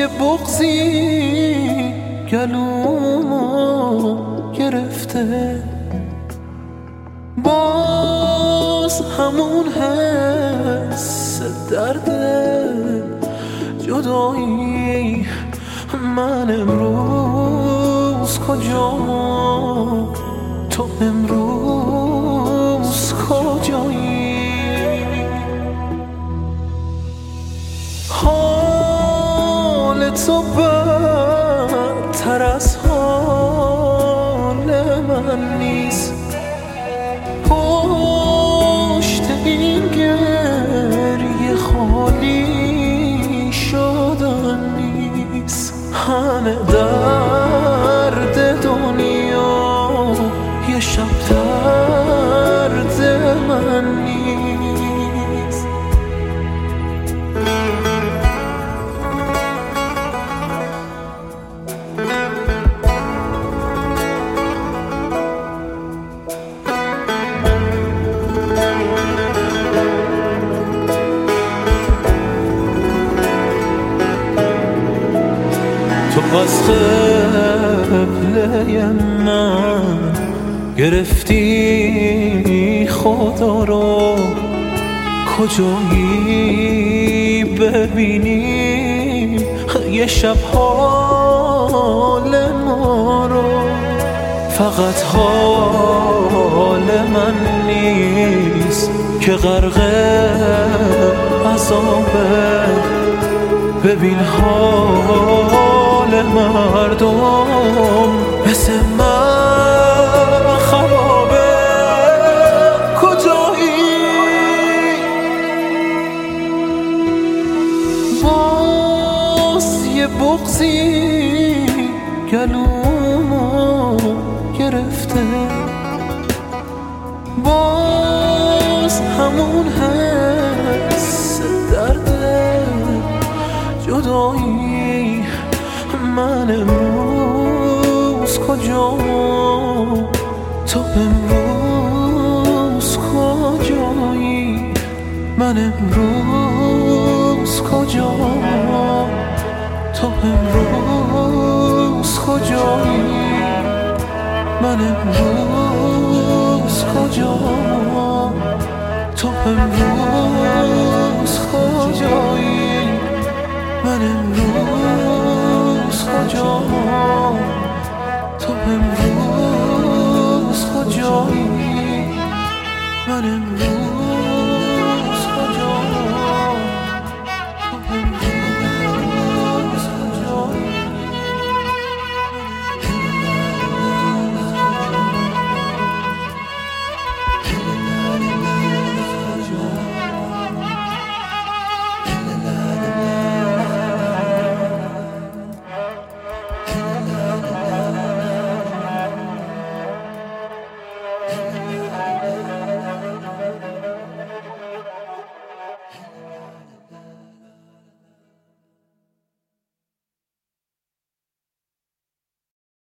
یه بغضی گلومو گرفته، باز همون حس درد جدایی. من امروز کجام، تو امروز کجایی؟ حال تو بدتر از حال من نیست، پشت این گریه خالی شدن نیست. همه درد دنیا یه شب درد من نیست. تو از قبله من گرفتی خدا رو، کجایی ببینی یه شب حال ما رو؟ فقط حال من نیست که غرق عذابه، ببین حال مردم مثل من خرابه. کجایی؟ باز یه بغضی گلومو گرفته، باز همون حس درد جدایی. من امروز کجام، تو امروز کجایی؟ من امروز کجام، تو امروز کجایی؟ من امروز کجام، تو امروز کجایی؟